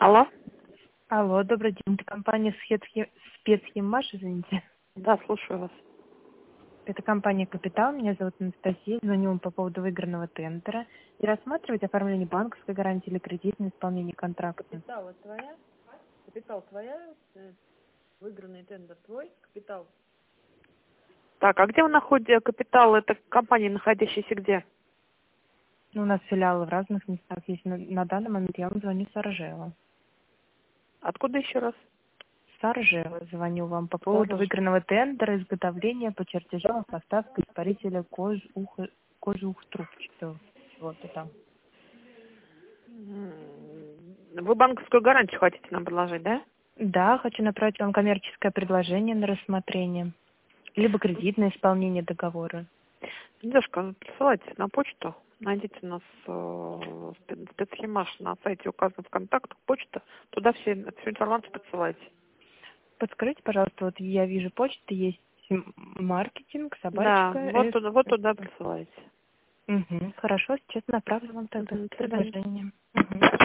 Алло? Алло, добрый день. Это компания Спецхиммаш, извините. Да, слушаю вас. Это компания «Капитал». Меня зовут Анастасия. Звоню вам по поводу выигранного тендера. И рассматривать оформление банковской гарантии или кредитное исполнение контракта. Капитал твоя? Капитал твоя? Выигранный тендер твой? Капитал. Так, а где вы находите капитал? Это компания, находящаяся где? Ну, у нас филиалы в разных местах есть. На данный момент я вам звоню с Оржева. Откуда еще раз? С Оржева звоню вам по поводу Сторож. выигранного тендера, изготовления по чертежам, поставка испарителя кожух трубчатого. Вот это. Вы банковскую гарантию хотите нам предложить, да? Да, хочу направить вам коммерческое предложение на рассмотрение. Либо кредитное исполнение договора. Девушка, присылайте на почту. Найдите нас спецхимаш на сайте, указан в контактах, почта. Туда всю информацию присылайте. Подскажите, пожалуйста, вот я вижу почта, есть маркетинг, Да, собачка. вот туда присылайте. Хорошо, сейчас направлю вам тогда До свидания. предложение.